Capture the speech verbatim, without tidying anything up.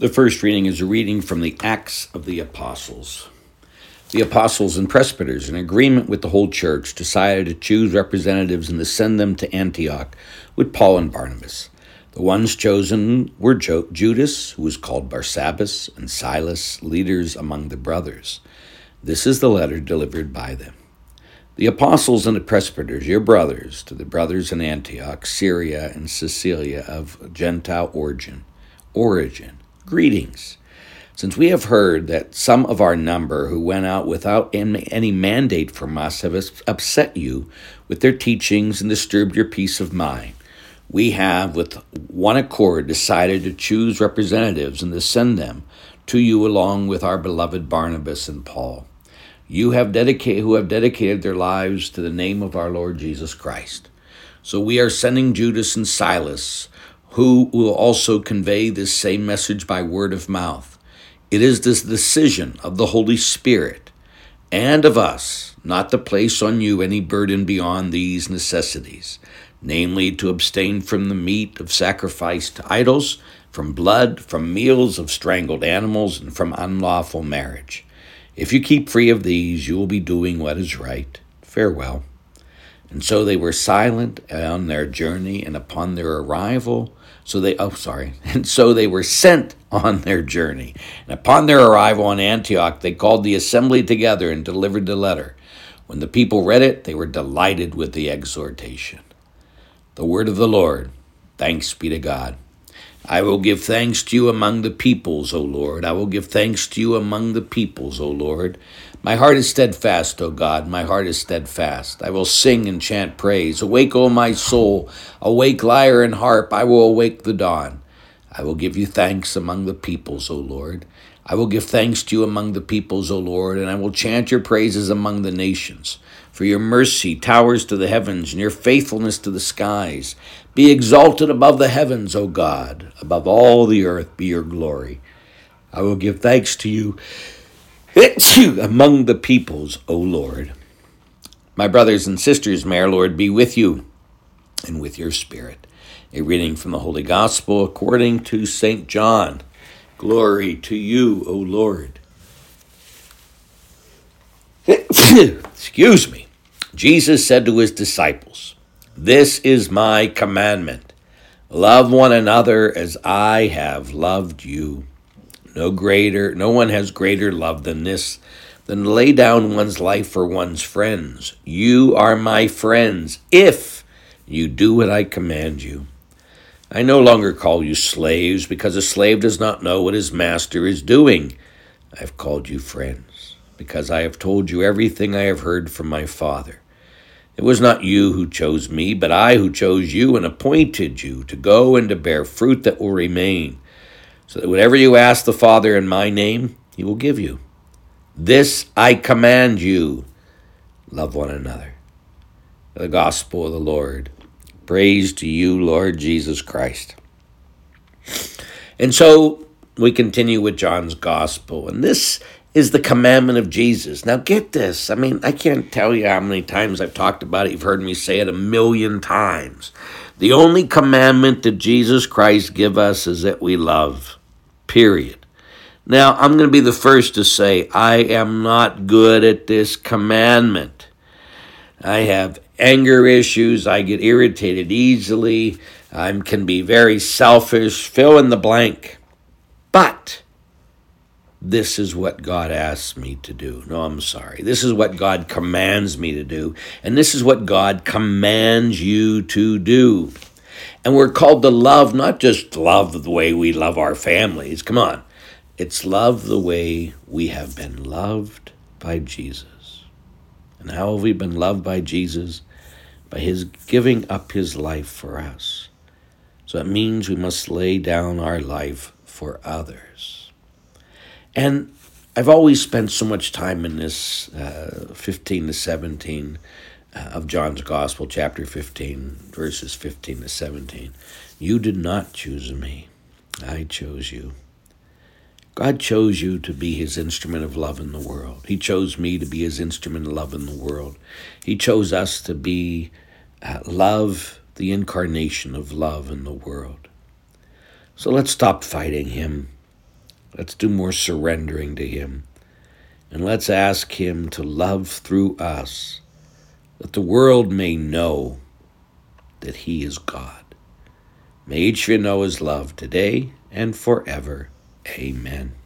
The first reading is a reading from the Acts of the Apostles. The apostles and presbyters, in agreement with the whole church, decided to choose representatives and to send them to Antioch with Paul and Barnabas. The ones chosen were jo- Judas, who was called Barsabbas, and Silas, leaders among the brothers. This is the letter delivered by them. The apostles and the presbyters, your brothers, to the brothers in Antioch, Syria, and Cilicia of Gentile origin, origin, greetings. Since we have heard that some of our number who went out without any mandate from us have upset you with their teachings and disturbed your peace of mind, we have with one accord decided to choose representatives and to send them to you along with our beloved Barnabas and Paul. You have dedicated, who have dedicated their lives to the name of our Lord Jesus Christ. So we are sending Judas and Silas, who will also convey this same message by word of mouth. It is this decision of the Holy Spirit and of us not to place on you any burden beyond these necessities, namely to abstain from the meat of sacrifice to idols, from blood, from meals of strangled animals, and from unlawful marriage. If you keep free of these, you will be doing what is right. Farewell. And so they were silent on their journey, and upon their arrival, so they, oh, sorry, and so they were sent on their journey. And upon their arrival in Antioch, they called the assembly together and delivered the letter. When the people read it, they were delighted with the exhortation. The word of the Lord. Thanks be to God. I will give thanks to you among the peoples, O Lord. I will give thanks to you among the peoples, O Lord. My heart is steadfast, O God. My heart is steadfast. I will sing and chant praise. Awake, O my soul. Awake, lyre and harp. I will awake the dawn. I will give you thanks among the peoples, O Lord. I will give thanks to you among the peoples, O Lord, and I will chant your praises among the nations. For your mercy towers to the heavens, and your faithfulness to the skies. Be exalted above the heavens, O God. Above all the earth be your glory. I will give thanks to you among the peoples, O Lord. My brothers and sisters, may our Lord be with you and with your spirit. A reading from the Holy Gospel according to Saint John. Glory to you, O Lord. Excuse me. Jesus said to his disciples, "This is my commandment. Love one another as I have loved you. No greater, no one has greater love than this, than to lay down one's life for one's friends. You are my friends if you do what I command you. I no longer call you slaves, because a slave does not know what his master is doing. I have called you friends, because I have told you everything I have heard from my Father. It was not you who chose me, but I who chose you and appointed you to go and to bear fruit that will remain, so that whatever you ask the Father in my name, he will give you. This I command you, love one another." The Gospel of the Lord. Praise to you, Lord Jesus Christ. And so we continue with John's Gospel, and this is the commandment of Jesus. Now get this. I mean, I can't tell you how many times I've talked about it. You've heard me say it a million times. The only commandment that Jesus Christ give us is that we love, period. Now, I'm going to be the first to say I am not good at this commandment. I have anger issues. I get irritated easily. I can be very selfish. Fill in the blank. But this is what God asks me to do. No, I'm sorry. This is what God commands me to do. And this is what God commands you to do. And we're called to love, not just love the way we love our families. Come on. It's love the way we have been loved by Jesus. And how have we been loved by Jesus? By his giving up his life for us. So it means we must lay down our life for others. And I've always spent so much time in this uh, fifteen to seventeen uh, of John's Gospel, chapter fifteen, verses fifteen to seventeen. You did not choose me. I chose you. God chose you to be his instrument of love in the world. He chose me to be his instrument of love in the world. He chose us to be uh, love, the incarnation of love in the world. So let's stop fighting him. Let's do more surrendering to him. And let's ask him to love through us, that the world may know that he is God. May each of you know his love today and forever. Amen.